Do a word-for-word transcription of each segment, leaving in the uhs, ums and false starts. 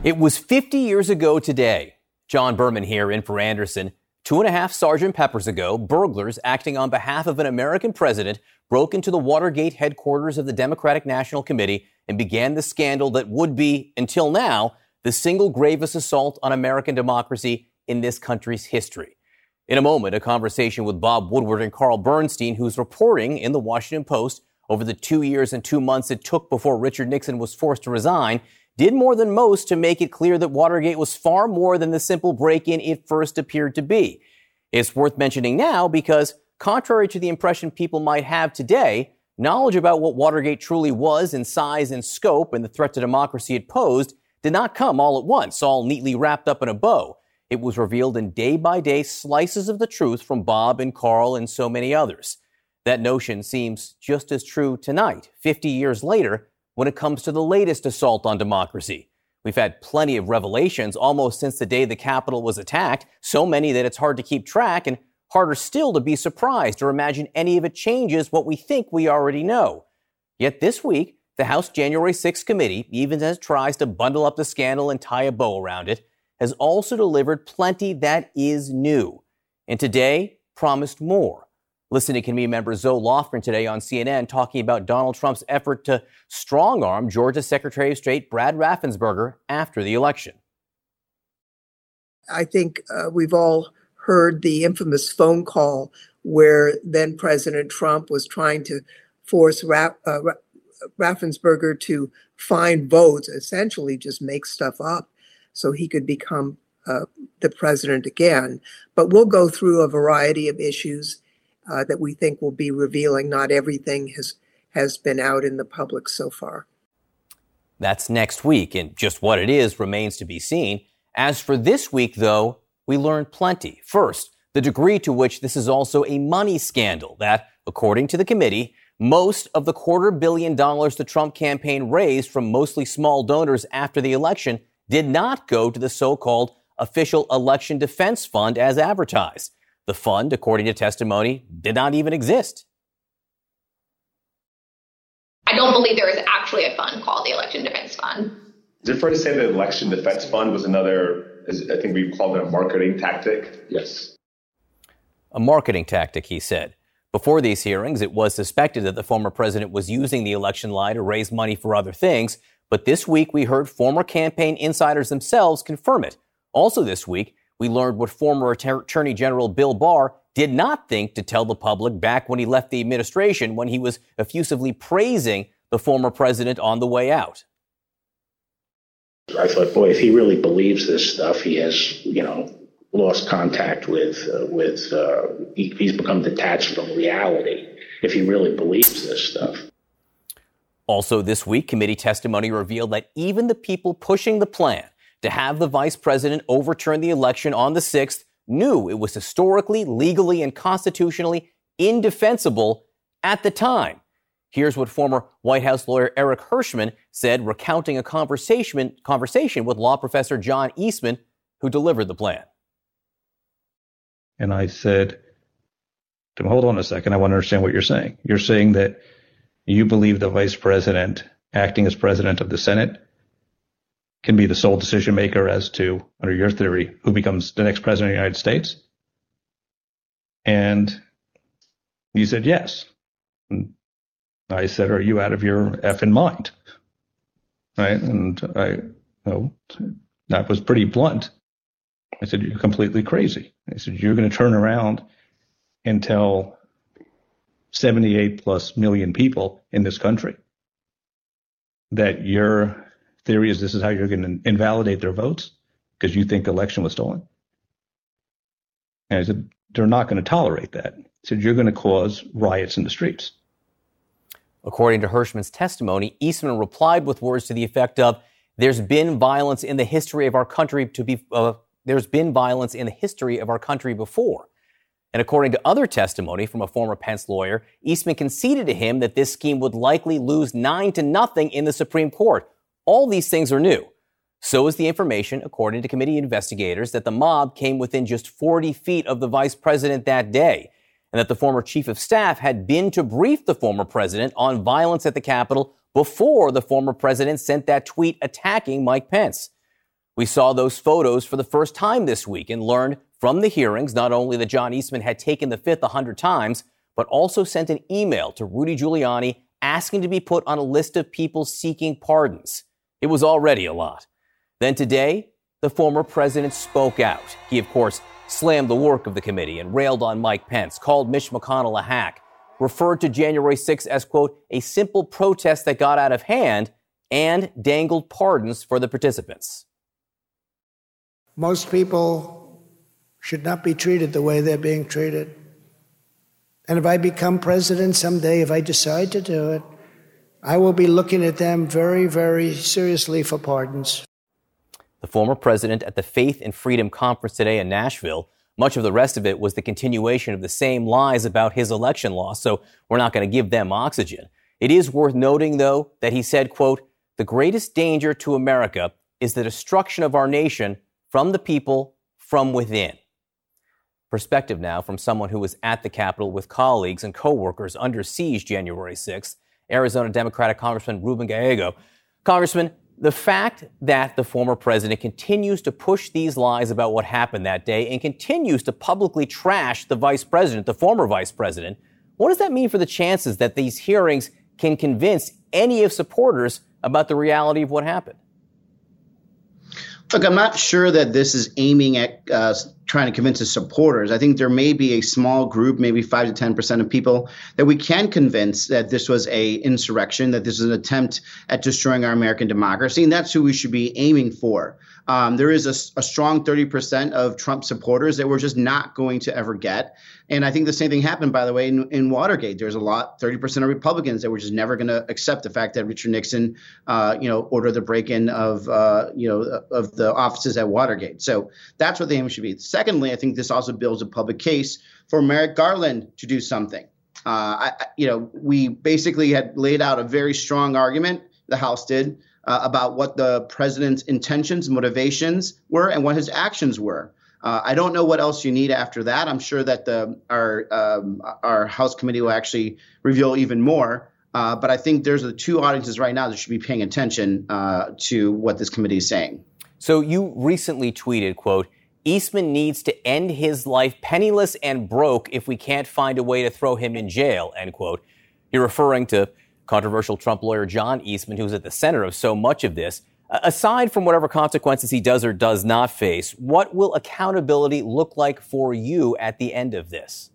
It was fifty years ago today. John Berman here in for Anderson. Two and a half Sergeant Peppers ago, burglars acting on behalf of an American president broke into the Watergate headquarters of the Democratic National Committee and began the scandal that would be, until now, the single gravest assault on American democracy in this country's history. In a moment, a conversation with Bob Woodward and Carl Bernstein, who's reporting in the Washington Post over the two years and two months it took before Richard Nixon was forced to resign, did more than most to make it clear that Watergate was far more than the simple break-in it first appeared to be. It's worth mentioning now because, contrary to the impression people might have today, knowledge about what Watergate truly was in size and scope and the threat to democracy it posed did not come all at once, all neatly wrapped up in a bow. It was revealed in day-by-day slices of the truth from Bob and Carl and so many others. That notion seems just as true tonight, fifty years later, when it comes to the latest assault on democracy. We've had plenty of revelations almost since the day the Capitol was attacked, so many that it's hard to keep track and harder still to be surprised or imagine any of it changes what we think we already know. Yet this week, the House January sixth committee, even as it tries to bundle up the scandal and tie a bow around it, has also delivered plenty that is new. And today promised more. Listen to committee member Zoe Lofgren today on C N N talking about Donald Trump's effort to strong-arm Georgia Secretary of State Brad Raffensperger after the election. I think uh, we've all heard the infamous phone call where then President Trump was trying to force Ra- uh, Raffensperger to find votes, essentially just make stuff up so he could become uh, the president again. But we'll go through a variety of issues Uh, that we think will be revealing. Not everything has has been out in the public so far. That's next week, and just what it is remains to be seen. As for this week, though, we learned plenty. First, the degree to which this is also a money scandal that, according to the committee, most of the quarter billion dollars the Trump campaign raised from mostly small donors after the election did not go to the so-called official election defense fund as advertised. The fund, according to testimony, did not even exist. I don't believe there is actually a fund called the Election Defense Fund. Is it fair to say that the Election Defense Fund was another, I think we called it a marketing tactic? Yes. A marketing tactic, he said. Before these hearings, it was suspected that the former president was using the election lie to raise money for other things. But this week, we heard former campaign insiders themselves confirm it. Also this week, we learned what former Attorney General Bill Barr did not think to tell the public back when he left the administration, when he was effusively praising the former president on the way out. I thought, boy, if he really believes this stuff, he has, you know, lost contact with, uh, with uh, he, he's become detached from reality if he really believes this stuff. Also this week, committee testimony revealed that even the people pushing the plan to have the vice president overturn the election on the sixth knew it was historically, legally, and constitutionally indefensible at the time. Here's what former White House lawyer Eric Hirschman said, recounting a conversation, conversation with law professor John Eastman, who delivered the plan. And I said, hold on a second, I want to understand what you're saying. You're saying that you believe the vice president, acting as president of the Senate, can be the sole decision maker as to, under your theory, who becomes the next president of the United States? And he said, yes. And I said, are you out of your effing mind? Right? And I, you know, that was pretty blunt. I said, you're completely crazy. I said, you're going to turn around and tell seventy-eight plus million people in this country that your theory is this is how you're going to invalidate their votes because you think the election was stolen? And I said, they're not going to tolerate that. I said, you're going to cause riots in the streets. According to Hirschman's testimony, Eastman replied with words to the effect of, there's been violence in the history of our country to be, uh, there's been violence in the history of our country before. And according to other testimony from a former Pence lawyer, Eastman conceded to him that this scheme would likely lose nine to nothing in the Supreme Court. All these things are new. So is the information, according to committee investigators, that the mob came within just forty feet of the vice president that day, and that the former chief of staff had been to brief the former president on violence at the Capitol before the former president sent that tweet attacking Mike Pence. We saw those photos for the first time this week and learned from the hearings not only that John Eastman had taken the fifth a hundred times, but also sent an email to Rudy Giuliani asking to be put on a list of people seeking pardons. It was already a lot. Then today, the former president spoke out. He, of course, slammed the work of the committee and railed on Mike Pence, called Mitch McConnell a hack, referred to January sixth as, quote, a simple protest that got out of hand, and dangled pardons for the participants. Most people should not be treated the way they're being treated. And if I become president someday, if I decide to do it, I will be looking at them very, very seriously for pardons. The former president at the Faith and Freedom Conference today in Nashville, much of the rest of it was the continuation of the same lies about his election loss, so we're not going to give them oxygen. It is worth noting, though, that he said, quote, the greatest danger to America is the destruction of our nation from the people, from within. Perspective now from someone who was at the Capitol with colleagues and co-workers under siege January sixth, Arizona Democratic Congressman Ruben Gallego. Congressman, the fact that the former president continues to push these lies about what happened that day and continues to publicly trash the vice president, the former vice president, what does that mean for the chances that these hearings can convince any of supporters about the reality of what happened? Look, I'm not sure that this is aiming at uh, trying to convince his supporters. I think there may be a small group, maybe five to ten percent of people, that we can convince that this was a insurrection, that this is an attempt at destroying our American democracy, and that's who we should be aiming for. Um, there is a, a strong thirty percent of Trump supporters that we're just not going to ever get. And I think the same thing happened, by the way, in, in Watergate. There's a lot, thirty percent of Republicans that were just never going to accept the fact that Richard Nixon, uh, you know, ordered the break-in of, uh, you know, of the offices at Watergate. So that's what the aim should be. Secondly, I think this also builds a public case for Merrick Garland to do something. Uh, I, you know, we basically had laid out a very strong argument, the House did, uh, about what the president's intentions, motivations were and what his actions were. Uh, I don't know what else you need after that. I'm sure that the our um, our House committee will actually reveal even more. Uh, but I think there's the two audiences right now that should be paying attention uh, to what this committee is saying. So you recently tweeted, quote, Eastman needs to end his life penniless and broke if we can't find a way to throw him in jail, end quote. You're referring to controversial Trump lawyer John Eastman, who's at the center of so much of this. Aside from whatever consequences he does or does not face, what will accountability look like for you at the end of this?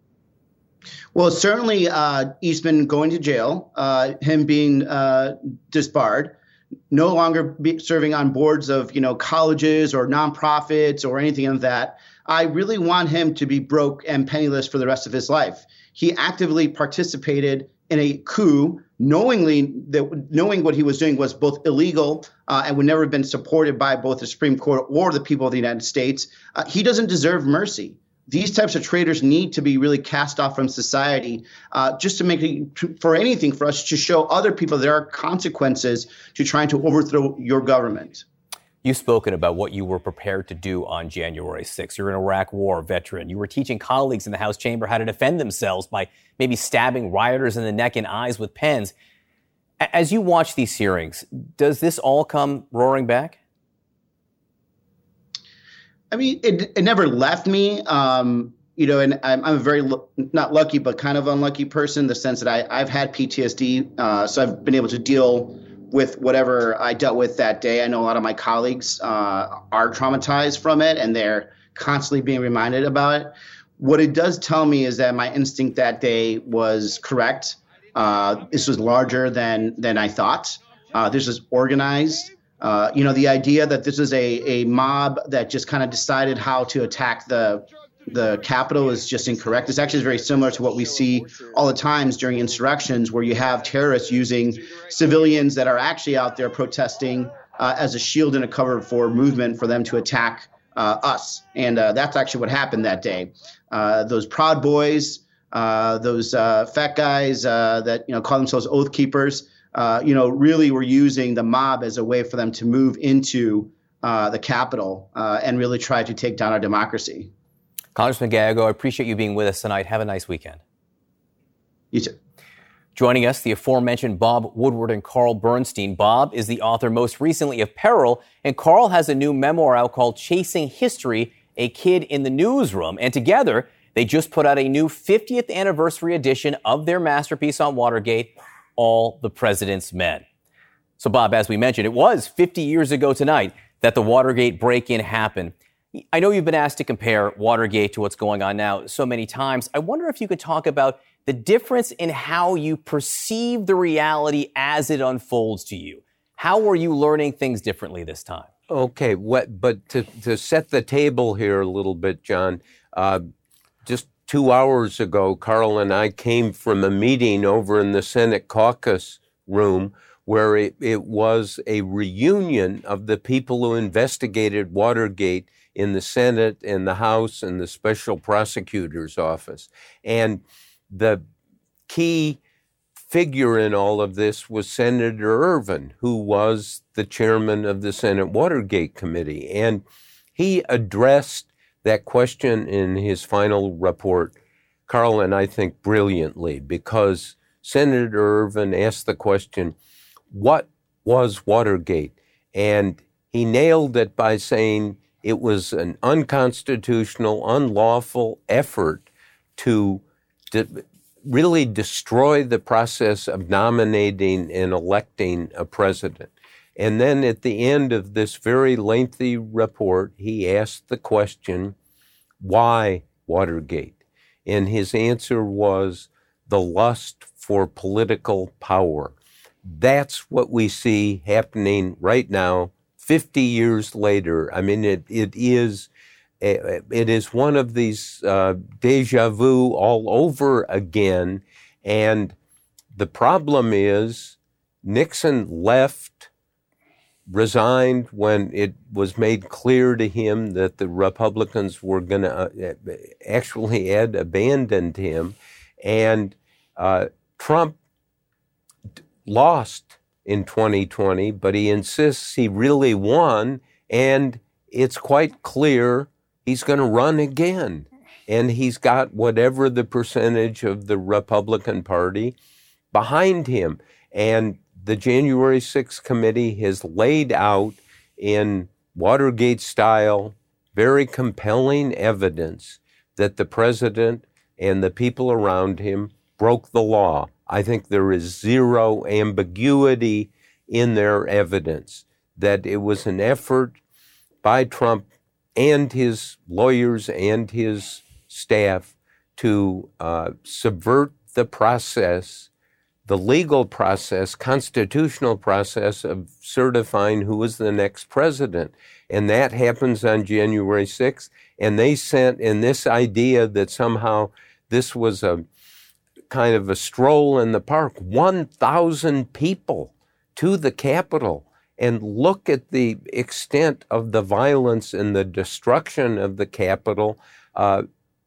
Well, certainly uh, Eastman going to jail, uh, him being uh, disbarred, no longer be serving on boards of, you know, colleges or nonprofits or anything of that. I really want him to be broke and penniless for the rest of his life. He actively participated in a coup, knowingly that knowing what he was doing was both illegal uh, and would never have been supported by both the Supreme Court or the people of the United States. Uh, he doesn't deserve mercy. These types of traitors need to be really cast off from society uh, just to make it, for anything, for us to show other people there are consequences to trying to overthrow your government. You've spoken about what you were prepared to do on January sixth. You're an Iraq War veteran. You were teaching colleagues in the House chamber how to defend themselves by maybe stabbing rioters in the neck and eyes with pens. As you watch these hearings, does this all come roaring back? I mean, it, it never left me, um, you know, and I'm, I'm a very, not lucky, but kind of unlucky person in the sense that I, I've had P T S D. Uh, so I've been able to deal with whatever I dealt with that day. I know a lot of my colleagues uh, are traumatized from it and they're constantly being reminded about it. What it does tell me is that my instinct that day was correct. Uh, this was larger than than I thought. Uh, this was organized. Uh, you know, the idea that this is a, a mob that just kind of decided how to attack the the Capitol is just incorrect. It's actually very similar to what we see all the times during insurrections where you have terrorists using civilians that are actually out there protesting uh, as a shield and a cover for movement for them to attack uh, us. And uh, that's actually what happened that day. Uh, those Proud Boys, uh, those uh, fat guys uh, that, you know, call themselves Oath Keepers, Uh, you know, really were using the mob as a way for them to move into uh, the Capitol uh, and really try to take down our democracy. Congressman Gallego, I appreciate you being with us tonight. Have a nice weekend. You too. Joining us, the aforementioned Bob Woodward and Carl Bernstein. Bob is the author most recently of Peril, and Carl has a new memoir out called Chasing History, A Kid in the Newsroom. And together, they just put out a new fiftieth anniversary edition of their masterpiece on Watergate, All the President's Men. So, Bob, as we mentioned, it was fifty years ago tonight that the Watergate break-in happened. I know you've been asked to compare Watergate to what's going on now so many times. I wonder if you could talk about the difference in how you perceive the reality as it unfolds to you. How were you learning things differently this time? Okay, what, but to, to set the table here a little bit, John, uh, just two hours ago, Carl and I came from a meeting over in the Senate caucus room where it, it was a reunion of the people who investigated Watergate in the Senate and the House and the Special Prosecutor's Office. And the key figure in all of this was Senator Ervin, who was the chairman of the Senate Watergate Committee. And he addressed that question in his final report, Carl and I think brilliantly, because Senator Ervin asked the question, what was Watergate? And he nailed it by saying it was an unconstitutional, unlawful effort to to really destroy the process of nominating and electing a president. And then at the end of this very lengthy report, he asked the question, why Watergate? And his answer was the lust for political power. That's what we see happening right now, fifty years later. I mean, it it is It is one of these uh, deja vu all over again. And the problem is Nixon left, resigned when it was made clear to him that the Republicans were going to uh, actually had abandoned him. And uh, Trump lost in twenty twenty, but he insists he really won. And it's quite clear he's going to run again, and he's got whatever the percentage of the Republican Party behind him. And the January sixth committee has laid out in Watergate style, very compelling evidence that the president and the people around him broke the law. I think there is zero ambiguity in their evidence that it was an effort by Trump and his lawyers and his staff to uh, subvert the process, the legal process, constitutional process of certifying who is the next president. And that happens on January sixth. And they sent in this idea that somehow this was a kind of a stroll in the park, one thousand people to the Capitol. And look at the extent of the violence and the destruction of the Capitol, uh,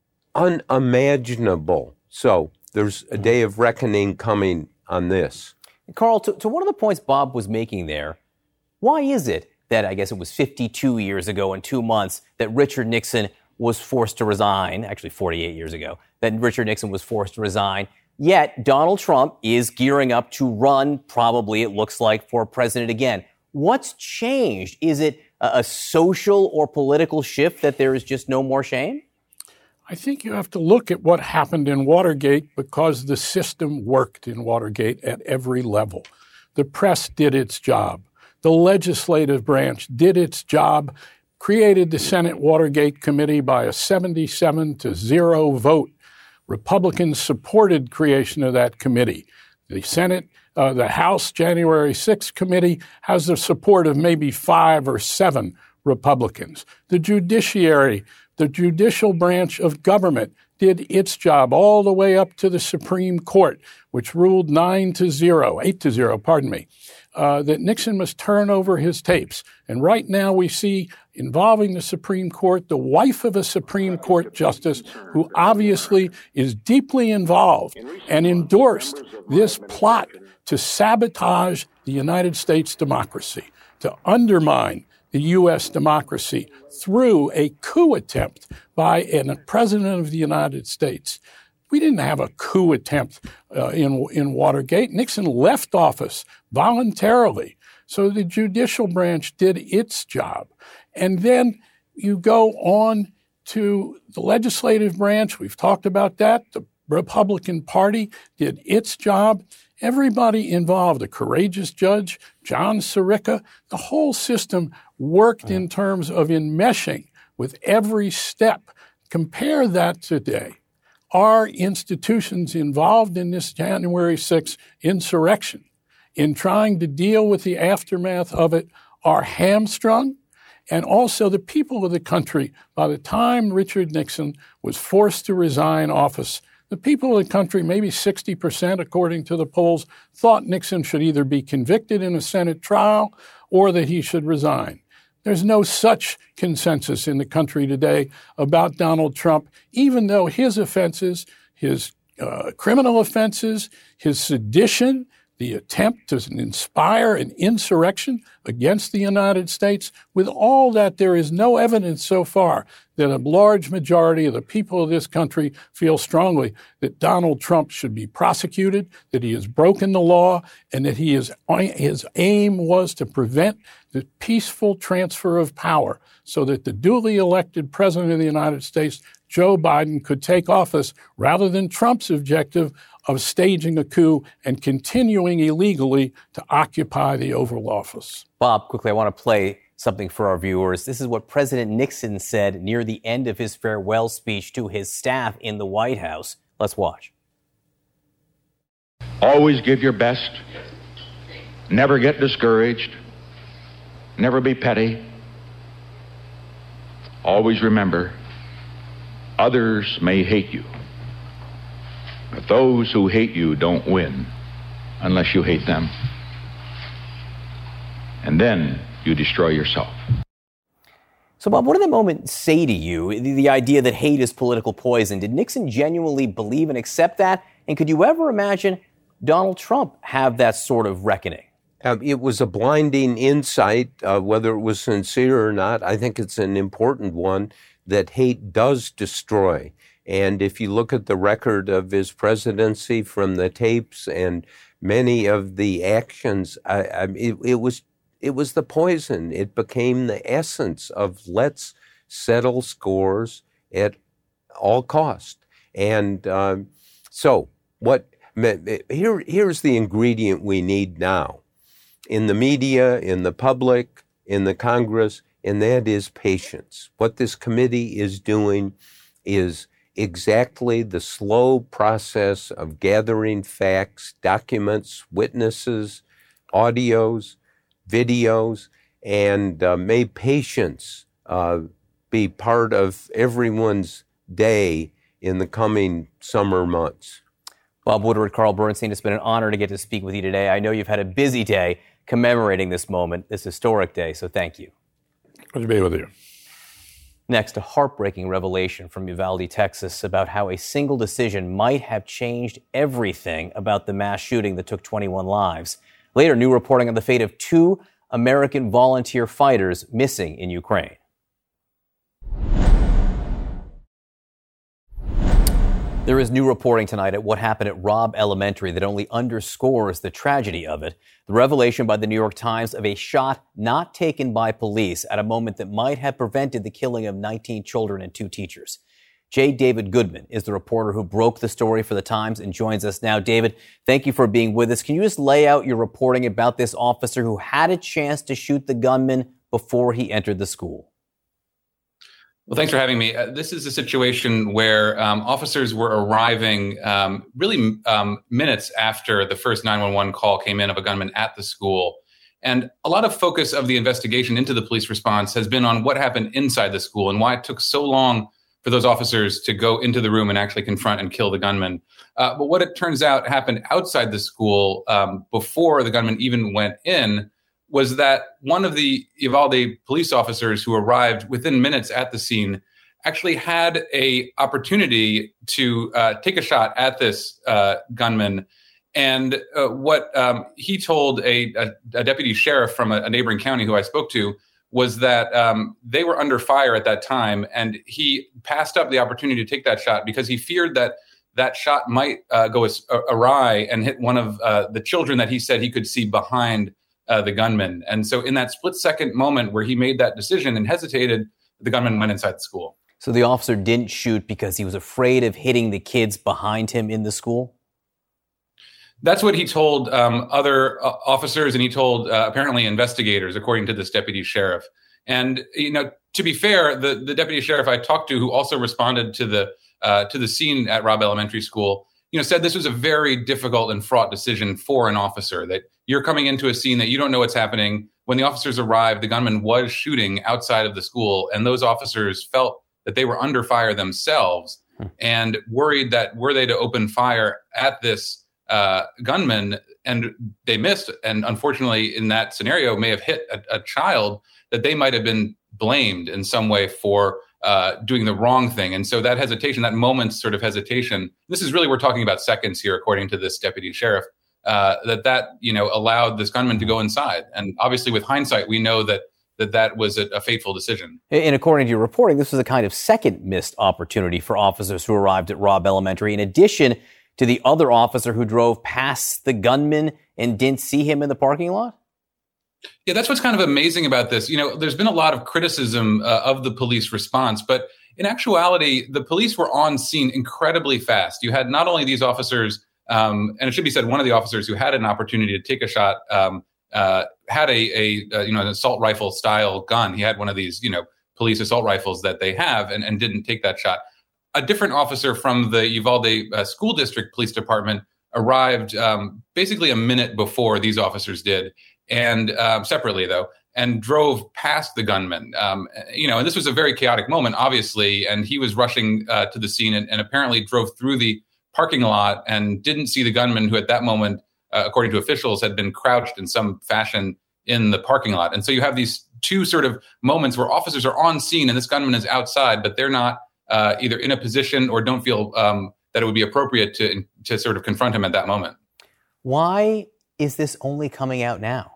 unimaginable. So there's a day of reckoning coming on this. Carl, to, to one of the points Bob was making there, why is it that, I guess it was fifty-two years ago in two months, that Richard Nixon was forced to resign, actually forty-eight years ago, that Richard Nixon was forced to resign, yet Donald Trump is gearing up to run, probably it looks like, for president again? What's changed? Is it a social or political shift that there is just no more shame? I think you have to look at what happened in Watergate because the system worked in Watergate at every level. The press did its job. The legislative branch did its job, created the Senate Watergate Committee by a seventy-seven to zero vote. Republicans supported creation of that committee. The Senate Uh, the House January sixth committee has the support of maybe five or seven Republicans. The judiciary, the judicial branch of government, did its job all the way up to the Supreme Court, which ruled nine to zero, eight to zero, pardon me, uh, that Nixon must turn over his tapes. And right now we see, involving the Supreme Court, the wife of a Supreme Court justice who obviously is deeply involved and endorsed this plot to sabotage the United States democracy, to undermine the U S democracy through a coup attempt by a president of the United States. We didn't have a coup attempt uh, in in Watergate. Nixon left office voluntarily. So the judicial branch did its job. And then you go on to the legislative branch. We've talked about that. The Republican Party did its job. Everybody involved, a courageous judge, John Sirica, the whole system worked in terms of enmeshing with every step. Compare that today. Are institutions involved in this January sixth insurrection, in trying to deal with the aftermath of it, are hamstrung? And also the people of the country, by the time Richard Nixon was forced to resign office, the people of the country, maybe sixty percent according to the polls, thought Nixon should either be convicted in a Senate trial or that he should resign. There's no such consensus in the country today about Donald Trump, even though his offenses, his uh, criminal offenses, his sedition, the attempt to inspire an insurrection against the United States, with all that, there is no evidence so far that a large majority of the people of this country feel strongly that Donald Trump should be prosecuted, that he has broken the law, and that he is, his aim was to prevent the peaceful transfer of power so that the duly elected president of the United States, Joe Biden, could take office rather than Trump's objective of staging a coup and continuing illegally to occupy the Oval Office. Bob, quickly, I want to play something for our viewers. This is what President Nixon said near the end of his farewell speech to his staff in the White House. Let's watch. Always give your best. Never get discouraged. Never be petty. Always remember, others may hate you, but those who hate you don't win unless you hate them. And then you destroy yourself. So, Bob, what did that moment say to you, the, the idea that hate is political poison? Did Nixon genuinely believe and accept that? And could you ever imagine Donald Trump have that sort of reckoning? Uh, it was a blinding insight, uh, whether it was sincere or not. I think it's an important one, that hate does destroy. And if you look at the record of his presidency from the tapes and many of the actions, I, I, it, it was it was the poison. It became the essence of let's settle scores at all cost. And um, so what here here's the ingredient we need now in the media, in the public, in the Congress, and that is patience. What this committee is doing is exactly the slow process of gathering facts, documents, witnesses, audios, videos, and uh, may patience uh, be part of everyone's day in the coming summer months. Bob Woodward, Carl Bernstein, it's been an honor to get to speak with you today. I know you've had a busy day commemorating this moment, this historic day, so thank you. Good to be with you. Next, a heartbreaking revelation from Uvalde, Texas, about how a single decision might have changed everything about the mass shooting that took twenty-one lives. Later, new reporting on the fate of two American volunteer fighters missing in Ukraine. There is new reporting tonight at what happened at Robb Elementary that only underscores the tragedy of it. The revelation by the New York Times of a shot not taken by police at a moment that might have prevented the killing of nineteen children and two teachers. J. David Goodman is the reporter who broke the story for the Times and joins us now. David, thank you for being with us. Can you just lay out your reporting about this officer who had a chance to shoot the gunman before he entered the school? Well, thanks for having me. Uh, this is a situation where um, officers were arriving um, really um, minutes after the first nine one one call came in of a gunman at the school. And a lot of focus of the investigation into the police response has been on what happened inside the school and why it took so long for those officers to go into the room and actually confront and kill the gunman. Uh, but what it turns out happened outside the school um, before the gunman even went in was that one of the Uvalde police officers who arrived within minutes at the scene actually had a opportunity to uh, take a shot at this uh, gunman. And uh, what um, he told a, a, a deputy sheriff from a, a neighboring county who I spoke to was that um, they were under fire at that time, and he passed up the opportunity to take that shot because he feared that that shot might uh, go as, uh, awry and hit one of uh, the children that he said he could see behind uh, the gunman. And so in that split second moment where he made that decision and hesitated, the gunman went inside the school. So the officer didn't shoot because he was afraid of hitting the kids behind him in the school? That's what he told um, other uh, officers, and he told uh, apparently investigators, according to this deputy sheriff. And, you know, to be fair, the, the deputy sheriff I talked to, who also responded to the uh, to the scene at Robb Elementary School, you know, said this was a very difficult and fraught decision for an officer, that you're coming into a scene that you don't know what's happening. When the officers arrived, the gunman was shooting outside of the school, and those officers felt that they were under fire themselves and worried that were they to open fire at this uh, gunman and they missed, and unfortunately in that scenario may have hit a, a child, that they might have been blamed in some way for uh, doing the wrong thing. And so that hesitation, that moment's sort of hesitation, this is really, we're talking about seconds here, according to this deputy sheriff, uh, that that, you know, allowed this gunman to go inside. And obviously with hindsight, we know that that that was a, a fateful decision. And according to your reporting, this was a kind of second missed opportunity for officers who arrived at Robb Elementary, in addition to the other officer who drove past the gunman and didn't see him in the parking lot? Yeah, that's what's kind of amazing about this. You know, there's been a lot of criticism uh, of the police response, but in actuality, the police were on scene incredibly fast. You had not only these officers, um, and it should be said, one of the officers who had an opportunity to take a shot um, uh, had a, a, a you know an assault rifle style gun. He had one of these you know police assault rifles that they have, and, and didn't take that shot. A different officer from the Uvalde uh, School District Police Department arrived um, basically a minute before these officers did, and um, separately though, and drove past the gunman. Um, you know, and this was a very chaotic moment, obviously, and he was rushing uh, to the scene and, and apparently drove through the parking lot and didn't see the gunman, who at that moment, uh, according to officials, had been crouched in some fashion in the parking lot. And so you have these two sort of moments where officers are on scene and this gunman is outside, but they're not uh, either in a position or don't feel um, that it would be appropriate to to sort of confront him at that moment. Why is this only coming out now?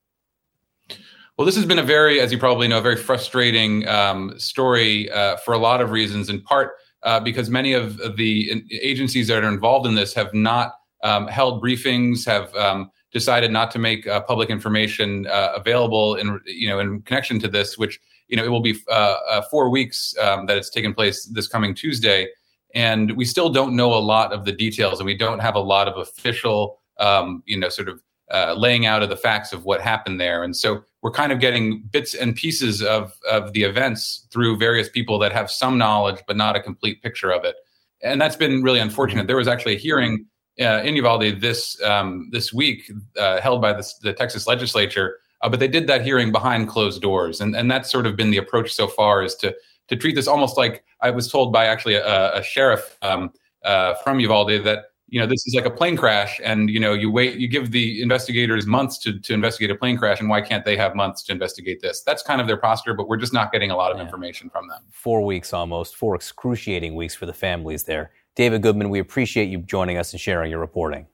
Well, this has been a very, as you probably know, a very frustrating um, story uh, for a lot of reasons, in part uh, because many of the agencies that are involved in this have not um, held briefings, have um, decided not to make uh, public information uh, available in, you know, in connection to this, which, you know, it will be uh, uh, four weeks um, that it's taken place this coming Tuesday. And we still don't know a lot of the details, and we don't have a lot of official, um, you know, sort of uh, laying out of the facts of what happened there. And so we're kind of getting bits and pieces of, of the events through various people that have some knowledge, but not a complete picture of it. And that's been really unfortunate. There was actually a hearing uh, in Uvalde this um, this week uh, held by the, the Texas legislature, uh, but they did that hearing behind closed doors. And, and that's sort of been the approach so far, is to to treat this almost like, I was told by actually a, a sheriff um, uh, from Uvalde that, you know, this is like a plane crash, and, you know, you wait, you give the investigators months to, to investigate a plane crash, and why can't they have months to investigate this? That's kind of their posture, but we're just not getting a lot of yeah. information from them. Four weeks almost, four excruciating weeks for the families there. David Goodman, we appreciate you joining us and sharing your reporting.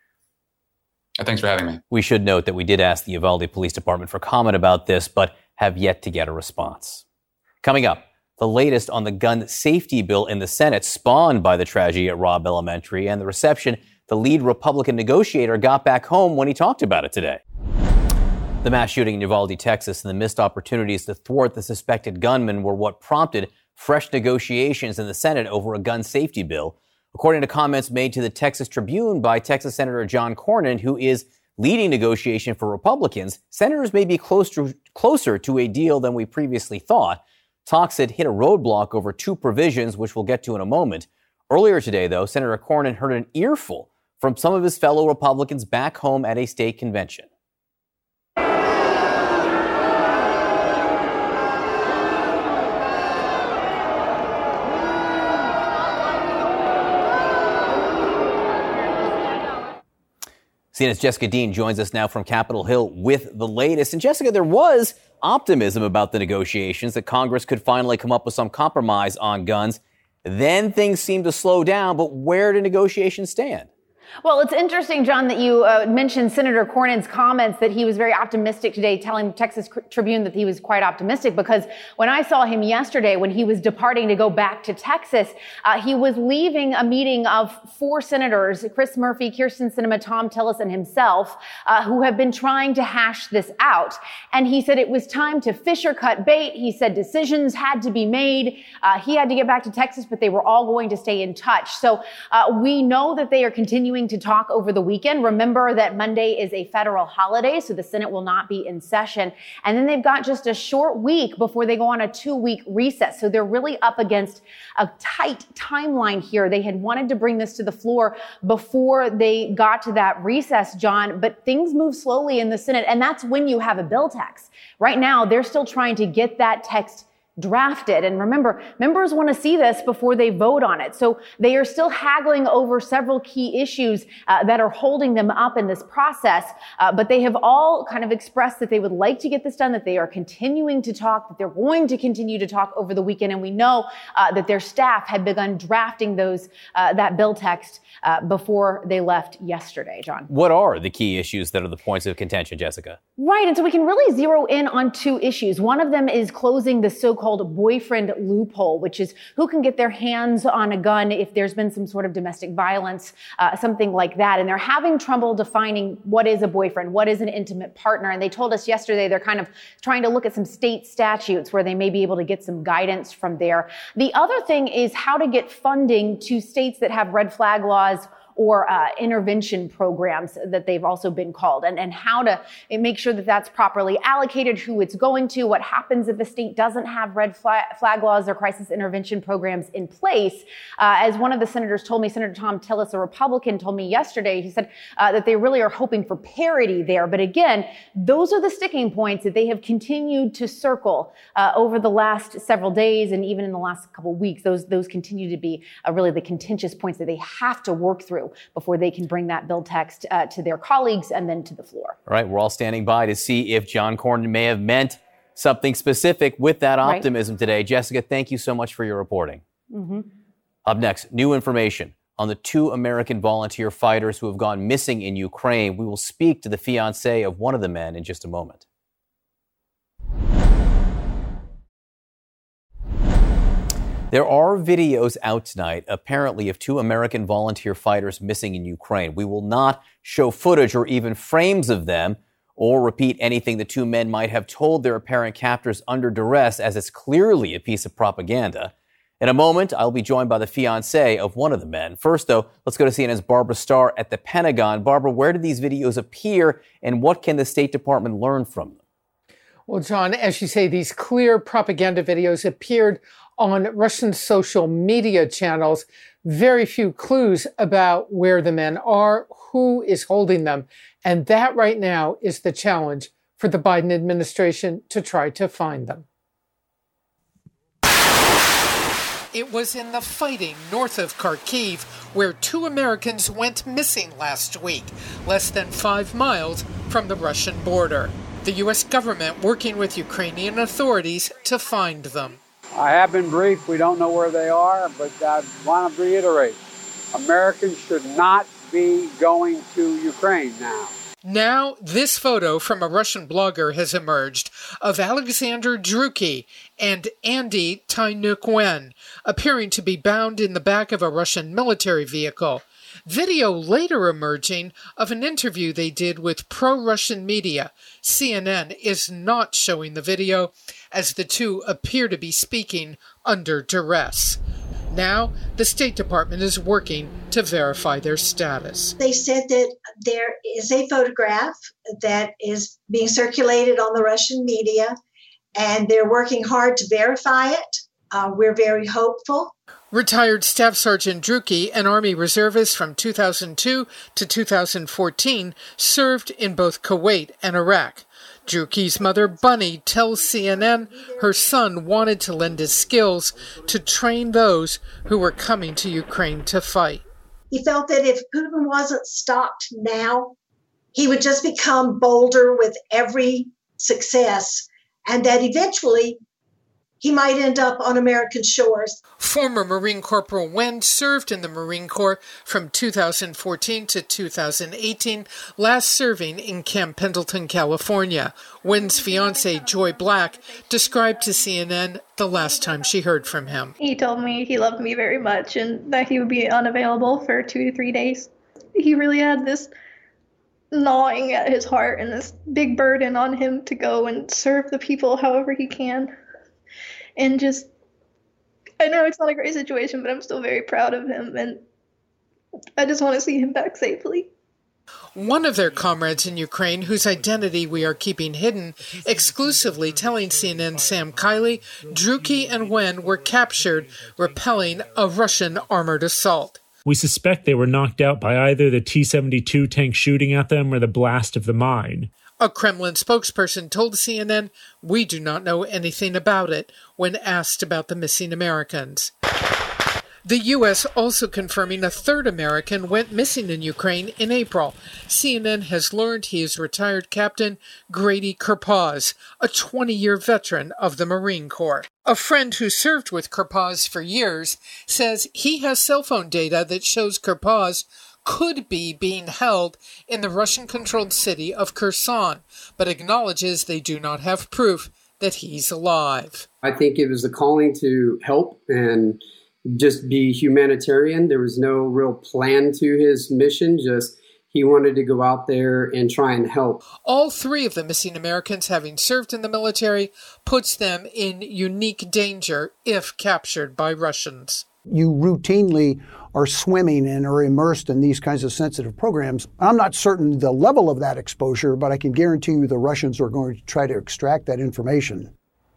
Thanks for having me. We should note that we did ask the Uvalde Police Department for comment about this, but have yet to get a response. Coming up, the latest on the gun safety bill in the Senate, spawned by the tragedy at Robb Elementary and the reception the lead Republican negotiator got back home when he talked about it today. The mass shooting in Uvalde, Texas, and the missed opportunities to thwart the suspected gunman were what prompted fresh negotiations in the Senate over a gun safety bill, according to comments made to the Texas Tribune by Texas Senator John Cornyn, who is leading negotiation for Republicans. Senators may be close to, closer to a deal than we previously thought. Talks had hit a roadblock over two provisions, which we'll get to in a moment. Earlier today, though, Senator Cornyn heard an earful from some of his fellow Republicans back home at a state convention. C N N's Jessica Dean joins us now from Capitol Hill with the latest. And Jessica, there was optimism about the negotiations that Congress could finally come up with some compromise on guns. Then things seemed to slow down, but where do negotiations stand? Well, it's interesting, John, that you uh, mentioned Senator Cornyn's comments that he was very optimistic today, telling the Texas Tribune that he was quite optimistic, because when I saw him yesterday, when he was departing to go back to Texas, uh, he was leaving a meeting of four senators, Chris Murphy, Kyrsten Sinema, Thom Tillis, and himself, uh, who have been trying to hash this out. And he said it was time to fish or cut bait. He said decisions had to be made. Uh, he had to get back to Texas, but they were all going to stay in touch. So uh, we know that they are continuing to talk over the weekend. Remember that Monday is a federal holiday, so the Senate will not be in session. And then they've got just a short week before they go on a two-week recess. So they're really up against a tight timeline here. They had wanted to bring this to the floor before they got to that recess, John, but things move slowly in the Senate, and that's when you have a bill text. Right now, they're still trying to get that text drafted. And remember, members want to see this before they vote on it. So they are still haggling over several key issues uh, that are holding them up in this process. Uh, but they have all kind of expressed that they would like to get this done, that they are continuing to talk, that they're going to continue to talk over the weekend. And we know uh, that their staff had begun drafting those uh, that bill text uh, before they left yesterday, John. What are the key issues that are the points of contention, Jessica? Right. And so we can really zero in on two issues. One of them is closing the so-called called boyfriend loophole, which is who can get their hands on a gun if there's been some sort of domestic violence, uh, something like that. And they're having trouble defining what is a boyfriend, what is an intimate partner. And they told us yesterday they're kind of trying to look at some state statutes where they may be able to get some guidance from there. The other thing is how to get funding to states that have red flag laws or uh, intervention programs that they've also been called, and, and how to make sure that that's properly allocated, who it's going to, what happens if a state doesn't have red flag, flag laws or crisis intervention programs in place. Uh, as one of the senators told me, Senator Thom Tillis, a Republican, told me yesterday, he said uh, that they really are hoping for parity there. But again, those are the sticking points that they have continued to circle uh, over the last several days and even in the last couple of weeks. Those, those continue to be uh, really the contentious points that they have to work through before they can bring that bill text uh, to their colleagues and then to the floor. All right, we're all standing by to see if John Cornyn may have meant something specific with that optimism right. today. Jessica, thank you so much for your reporting. Mm-hmm. Up next, new information on the two American volunteer fighters who have gone missing in Ukraine. We will speak to the fiancé of one of the men in just a moment. There are videos out tonight, apparently, of two American volunteer fighters missing in Ukraine. We will not show footage or even frames of them or repeat anything the two men might have told their apparent captors under duress, as it's clearly a piece of propaganda. In a moment, I'll be joined by the fiancé of one of the men. First, though, let's go to C N N's Barbara Starr at the Pentagon. Barbara, where did these videos appear, and what can the State Department learn from them? Well, John, as you say, these clear propaganda videos appeared on Russian social media channels. Very few clues about where the men are, who is holding them. And that right now is the challenge for the Biden administration, to try to find them. It was in the fighting north of Kharkiv where two Americans went missing last week, less than five miles from the Russian border. The U S government working with Ukrainian authorities to find them. I have been briefed. We don't know where they are, but I want to reiterate, Americans should not be going to Ukraine now. Now, this photo from a Russian blogger has emerged of Alexander Druky and Andy Tynukwen appearing to be bound in the back of a Russian military vehicle. Video later emerging of an interview they did with pro-Russian media. C N N is not showing the video, as the two appear to be speaking under duress. Now, the State Department is working to verify their status. They said that there is a photograph that is being circulated on the Russian media, and they're working hard to verify it. Uh, we're very hopeful. Retired Staff Sergeant Druky, an Army reservist from two thousand two to two thousand fourteen, served in both Kuwait and Iraq. Druky's mother, Bunny, tells C N N her son wanted to lend his skills to train those who were coming to Ukraine to fight. He felt that if Putin wasn't stopped now, he would just become bolder with every success, and that eventually he might end up on American shores. Former Marine Corporal Wen served in the Marine Corps from two thousand fourteen to two thousand eighteen, last serving in Camp Pendleton, California. Wen's fiancée, Joy Black, described to C N N the last time she heard from him. He told me he loved me very much and that he would be unavailable for two to three days. He really had this gnawing at his heart and this big burden on him to go and serve the people however he can. And just, I know it's not a great situation, but I'm still very proud of him, and I just want to see him back safely. One of their comrades in Ukraine, whose identity we are keeping hidden, exclusively telling C N N's Sam Kiley, Druki and Wen were captured repelling a Russian armored assault. We suspect they were knocked out by either the T seventy-two tank shooting at them or the blast of the mine. A Kremlin spokesperson told C N N, "We do not know anything about it," when asked about the missing Americans. The U S also confirming a third American went missing in Ukraine in April. C N N has learned he is retired Captain Grady Kerpaz, a twenty-year veteran of the Marine Corps. A friend who served with Kerpaz for years says he has cell phone data that shows Kerpaz could be being held in the Russian-controlled city of Kherson, but acknowledges they do not have proof that he's alive. I think it was the calling to help and just be humanitarian. There was no real plan to his mission, just he wanted to go out there and try and help. All three of the missing Americans, having served in the military, puts them in unique danger if captured by Russians. You routinely are swimming and are immersed in these kinds of sensitive programs. I'm not certain the level of that exposure, but I can guarantee you the Russians are going to try to extract that information.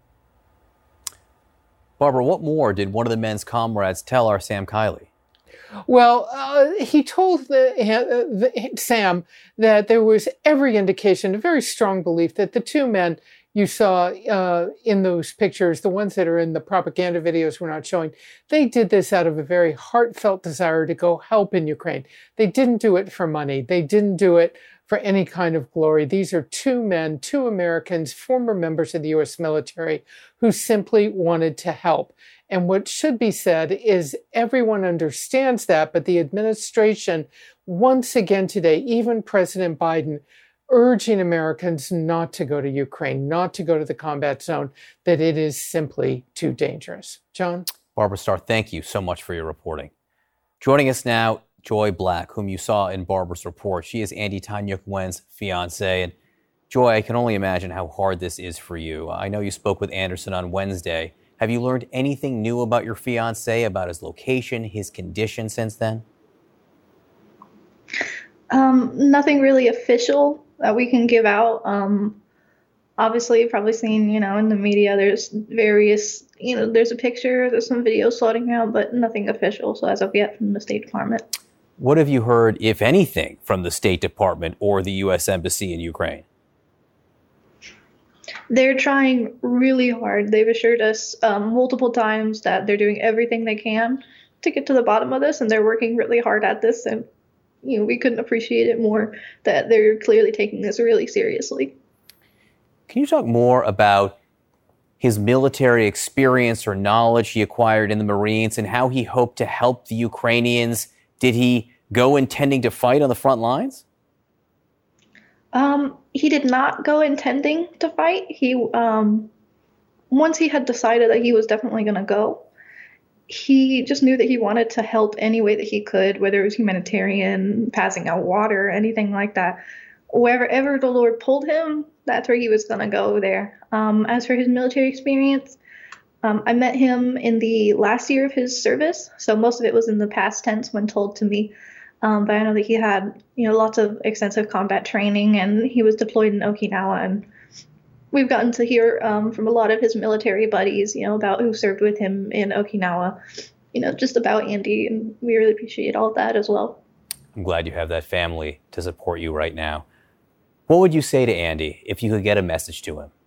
Barbara, what more did one of the men's comrades tell our Sam Kiley? Well, uh, he told the, uh, the, Sam that there was every indication, a very strong belief that the two men you saw uh, in those pictures, the ones that are in the propaganda videos we're not showing, they did this out of a very heartfelt desire to go help in Ukraine. They didn't do it for money. They didn't do it for any kind of glory. These are two men, two Americans, former members of the U S military, who simply wanted to help. And what should be said is everyone understands that, but the administration, once again today, even President Biden, urging Americans not to go to Ukraine, not to go to the combat zone, that it is simply too dangerous. John? Barbara Starr, thank you so much for your reporting. Joining us now, Joy Black, whom you saw in Barbara's report. She is Andy Tanyuk-Wen's fiancée. And Joy, I can only imagine how hard this is for you. I know you spoke with Anderson on Wednesday. Have you learned anything new about your fiancé, about his location, his condition since then? Um, nothing really official that we can give out. Um, obviously, you've probably seen, you know, in the media, there's various, you know, there's a picture, there's some videos floating out, but nothing official. So as of yet from the State Department. What have you heard, if anything, from the State Department or the U S Embassy in Ukraine? They're trying really hard. They've assured us um, multiple times that they're doing everything they can to get to the bottom of this, and they're working really hard at this. And you know, we couldn't appreciate it more that they're clearly taking this really seriously. Can you talk more about his military experience or knowledge he acquired in the Marines and how he hoped to help the Ukrainians? Did he go intending to fight on the front lines? Um, he did not go intending to fight. He, um, once he had decided that he was definitely going to go, he just knew that he wanted to help any way that he could, whether it was humanitarian, passing out water, anything like that. Wherever the Lord pulled him, that's where he was going to go there. Um, as for his military experience, um, I met him in the last year of his service. So most of it was in the past tense when told to me. Um, but I know that he had, you know, lots of extensive combat training, and he was deployed in Okinawa. And we've gotten to hear um, from a lot of his military buddies, you know, about who served with him in Okinawa, you know, just about Andy. And we really appreciate all of that as well. I'm glad you have that family to support you right now. What would you say to Andy if you could get a message to him?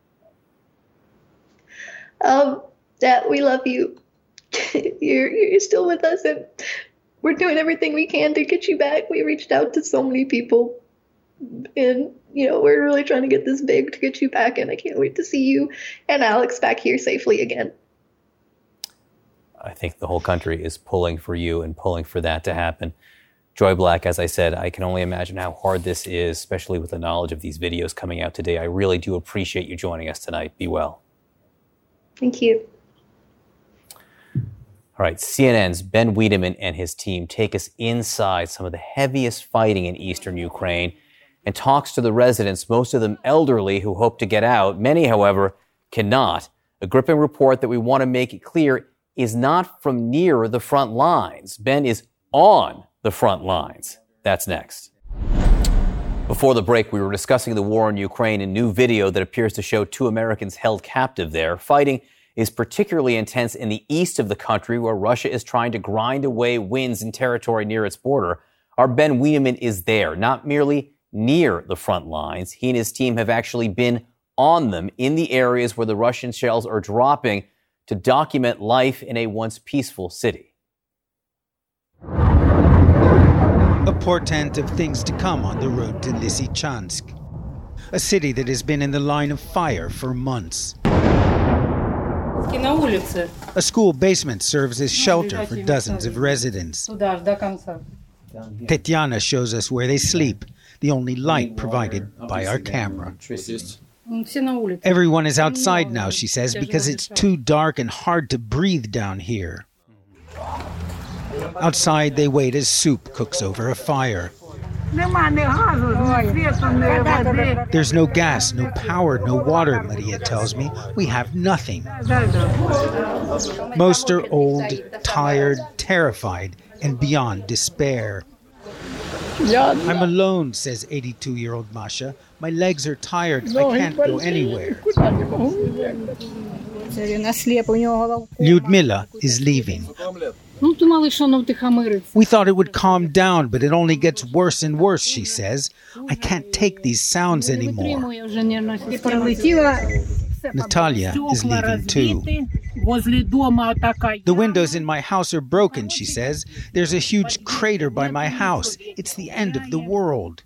Um, that we love you. you're, you're still with us, and we're doing everything we can to get you back. We reached out to so many people, and, you know, we're really trying to get this big to get you back, and I can't wait to see you and Alex back here safely again. I think the whole country is pulling for you and pulling for that to happen. Joy Black, as I said, I can only imagine how hard this is, especially with the knowledge of these videos coming out today. I really do appreciate you joining us tonight. Be well. Thank you. All right, C N N's Ben Wiedemann and his team take us inside some of the heaviest fighting in eastern Ukraine and talks to the residents, most of them elderly, who hope to get out. Many, however, cannot. A gripping report that we want to make it clear is not from near the front lines. Ben is on the front lines. That's next. Before the break, we were discussing the war in Ukraine. A new video that appears to show two Americans held captive there. Fighting is particularly intense in the east of the country, where Russia is trying to grind away wins and territory near its border. Our Ben Wiedemann is there, not merely near the front lines. He and his team have actually been on them in the areas where the Russian shells are dropping to document life in a once peaceful city. A portent of things to come on the road to Lysychansk, a city that has been in the line of fire for months. A school basement serves as shelter for dozens of residents. Tetiana shows us where they sleep, the only light provided by our camera. Everyone is outside now, she says, because it's too dark and hard to breathe down here. Outside, they wait as soup cooks over a fire. There's no gas, no power, no water, Maria tells me. We have nothing. Most are old, tired, terrified, and beyond despair. I'm alone, says eighty-two-year-old Masha. My legs are tired. I can't go anywhere. Lyudmila is leaving. We thought it would calm down, but it only gets worse and worse, she says. I can't take these sounds anymore. Natalia is leaving too. The windows in my house are broken, she says. There's a huge crater by my house. It's the end of the world.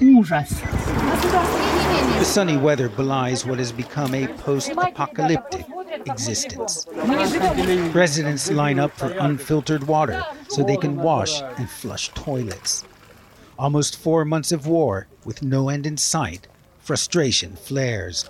The sunny weather belies what has become a post-apocalyptic existence. Residents line up for unfiltered water so they can wash and flush toilets. Almost four months of war with no end in sight. Frustration flares.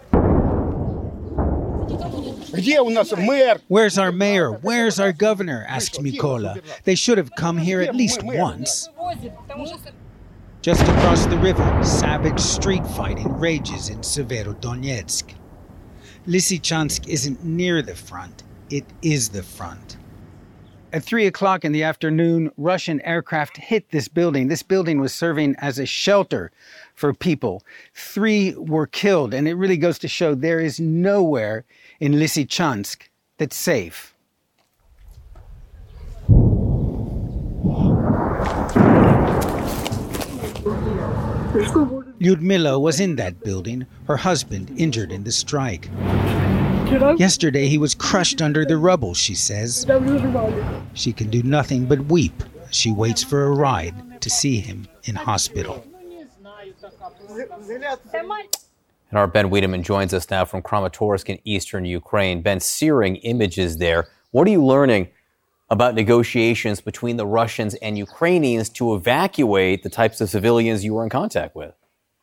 Where's our mayor? Where's our governor? Asks Mykola. They should have come here at least once. Just across the river, savage street fighting rages in Severodonetsk. Lysychansk isn't near the front, it is the front. At three o'clock in the afternoon, Russian aircraft hit this building. This building was serving as a shelter for people. Three were killed, and it really goes to show there is nowhere in Lysychansk that's safe. Lyudmila was in that building, her husband injured in the strike. Yesterday he was crushed under the rubble, she says. She can do nothing but weep as she waits for a ride to see him in hospital. And our Ben Wiedemann joins us now from Kramatorsk in eastern Ukraine. Ben, searing images there. What are you learning about negotiations between the Russians and Ukrainians to evacuate the types of civilians you were in contact with?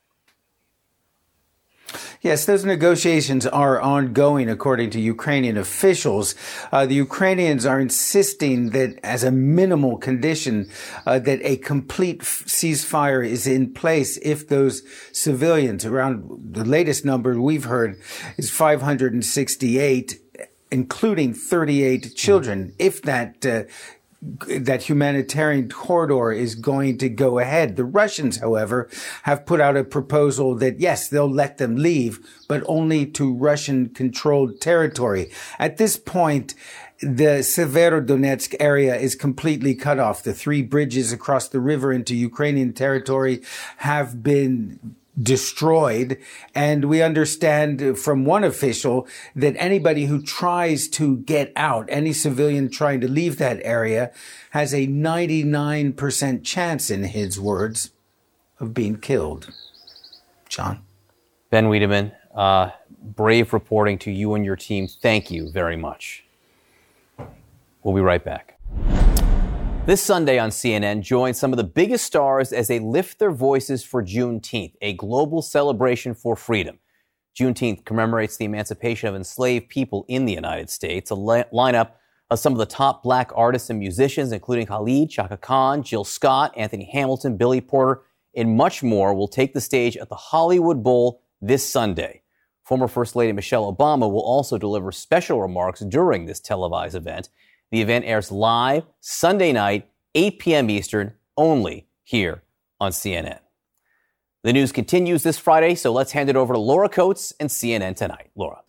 Yes, those negotiations are ongoing, according to Ukrainian officials. Uh, the Ukrainians are insisting that as a minimal condition, uh, that a complete f- ceasefire is in place if those civilians, around the latest number we've heard is five hundred sixty-eight, including thirty-eight children, if that uh, that humanitarian corridor is going to go ahead. The Russians, however, have put out a proposal that, yes, they'll let them leave, but only to Russian-controlled territory. At this point, the Severodonetsk area is completely cut off. The three bridges across the river into Ukrainian territory have been destroyed. And we understand from one official that anybody who tries to get out, any civilian trying to leave that area, has a ninety-nine percent chance, in his words, of being killed. John? Ben Wiedemann, uh, brave reporting to you and your team. Thank you very much. We'll be right back. This Sunday on C N N, join some of the biggest stars as they lift their voices for Juneteenth, a global celebration for freedom. Juneteenth commemorates the emancipation of enslaved people in the United States. A li- lineup of some of the top black artists and musicians, including Khalid, Chaka Khan, Jill Scott, Anthony Hamilton, Billy Porter, and much more, will take the stage at the Hollywood Bowl this Sunday. Former First Lady Michelle Obama will also deliver special remarks during this televised event. The event airs live Sunday night, eight p.m. Eastern, only here on C N N. The news continues this Friday, so let's hand it over to Laura Coates and C N N Tonight. Laura.